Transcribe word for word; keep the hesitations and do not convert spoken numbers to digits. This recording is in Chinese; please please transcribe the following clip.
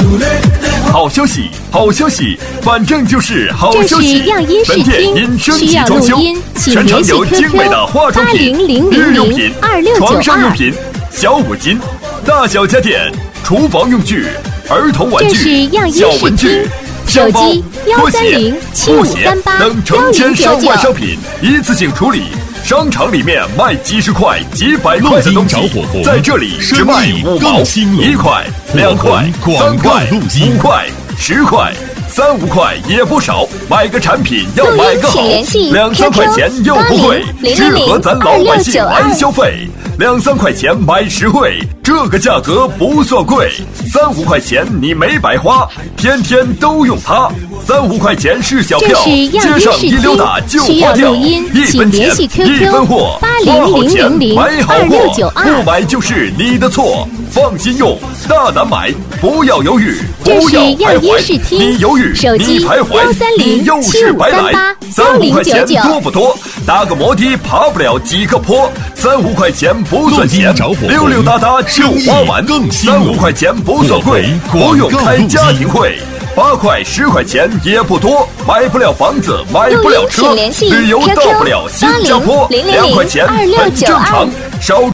好消息，好消息，反正就是好消息。 这是样音视听，需要录音，请联系 Q Q 八零零零零二六九二。 床上用品小五金，大小家电、厨房用具、儿童玩具、小文具、 手机幺三零七五三八等成千上万商品一次性处理。商场里面卖几十块、几百块的东西，在这里只卖五毛、一块、两块、三块、五块、十块。三五块也不少，买个产品要买个好，两三块钱又不贵，适合咱老百姓来消费。两三块钱买实惠，这个价格不算贵。三五块钱你没白花，天天都用它。三五块钱是小票，街上一溜达就花掉。一分钱一分货，花好钱买好货，不买就是你的错。放心用，大胆买，不要犹豫，不要徘徊。你犹豫，你徘徊，你又是白来。三五块钱多不多？打个摩的爬不了几个坡。三五块钱不算钱，溜溜达达就花完。三五块钱不算贵，不用开家庭会。八块十块钱也不多，买不了房子，买不了车，旅游到不了新加坡。两块钱很正常，少。